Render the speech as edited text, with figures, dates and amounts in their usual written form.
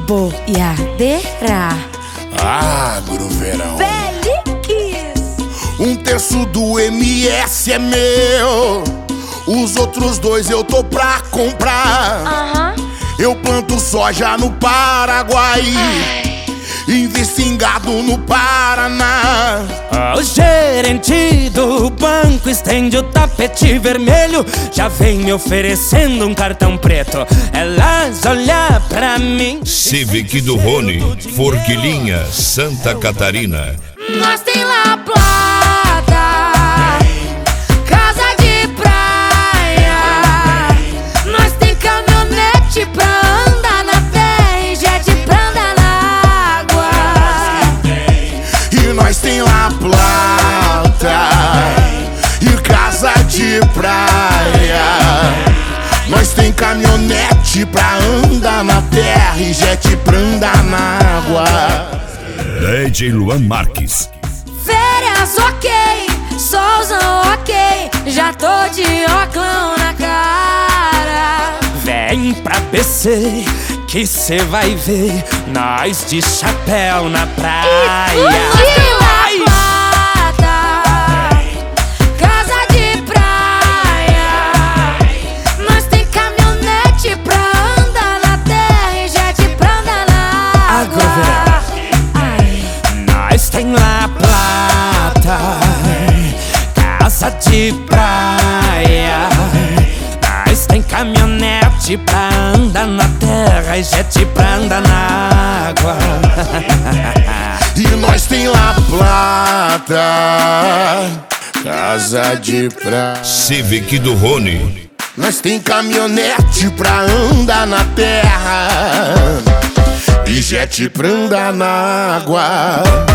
boiadeira. Agroverão. Feliz. Um terço do MS é meu, os outros dois eu tô pra comprar. Eu planto soja no Paraguai, invisto em gado no Paraná. O gerente do banco estende o tapete vermelho, já vem me oferecendo um cartão preto. Elas olham pra mim. Civic do Rony, Forquilinha, Santa Catarina. Nós tem lá plata, casa de praia. Nós tem caminhonete pra andar na terra e jet pra andar na água. E nós tem lá plata e casa de praia. Nós tem caminhonete pra andar na terra e jet pra andar na água. DJ Luan Marques. Férias ok, solzão ok, já tô de óculos na cara. Vem pra BC que cê vai ver nós de chapéu na praia. Casa de praia. Nós tem caminhonete pra andar na terra e jet pra andar na água. Nós tem lá plata, casa de praia. Nós tem caminhonete pra andar na terra e jet pra andar na água. E nós tem lá plata, casa de praia. Civic do Rony. Nós tem caminhonete pra andar na terra e jet pra andar na água.